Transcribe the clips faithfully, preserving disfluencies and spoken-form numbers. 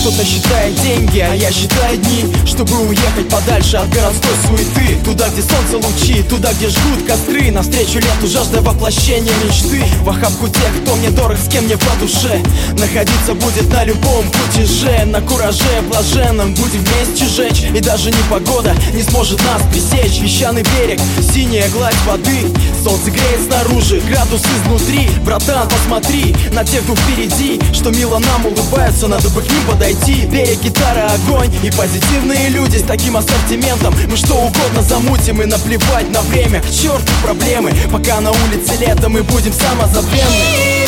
Кто-то считает деньги, а я считаю дни, чтобы уехать подальше от городской суеты. Туда, где солнце лучи, туда, где жгут костры. Навстречу лету жажда воплощения мечты. В охапку тех, кто мне дорог, с кем мне по душе. Находиться будет на любом кутеже. На кураже блаженном будем вместе жечь. И даже непогода не сможет нас пресечь. Песчаный берег, синяя гладь воды. Солнце греет снаружи, градус изнутри. Братан, посмотри на тех, кто впереди, что мило нам улыбаются, надо бы к ним подойти. Берег, гитара, огонь и позитивные люди. С таким ассортиментом мы что угодно замутим. И наплевать на время, к черту проблемы. Пока на улице лето, мы будем самозабвенны.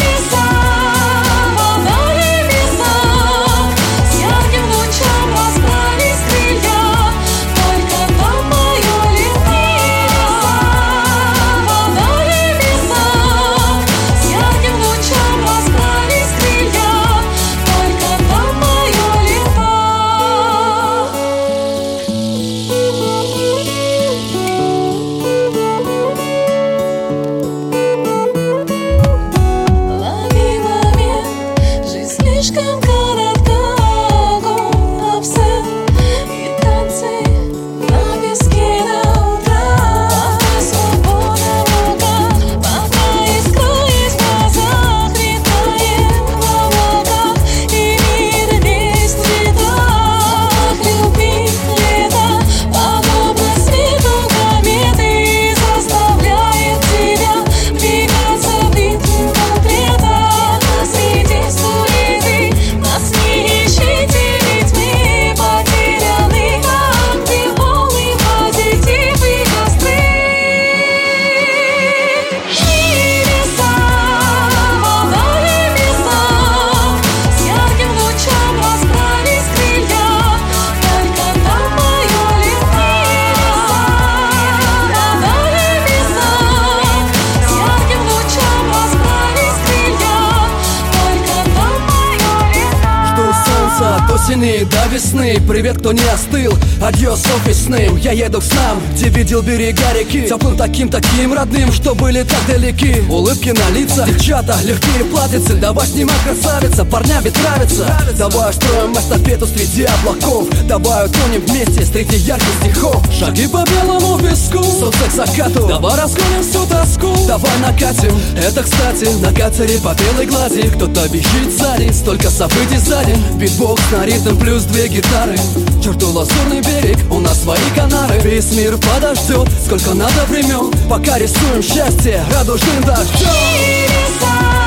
От осени до весны, привет, кто не остыл, адьос офисным. Я еду к снам, где видел берега реки, теплым таким-таким родным, что были так далеки. Улыбки на лицах, девчата, легкие платьицы. Давай снимай, красавица, парня ведь нравится. Давай устроим эстафету среди облаков. Давай утонем вместе среди ярких стихов. Шаги по белому песку, солнце к закату. Давай разгоним всю тоску, давай накатим. Это, кстати, на катере по белой глади. Кто-то бежит сзади, столько событий за день. Битбокс на ритм плюс две гитары. Черту лазурный берег, у нас свои канары. Весь мир подождет, сколько надо времен, пока рисуем счастье радужным дождем.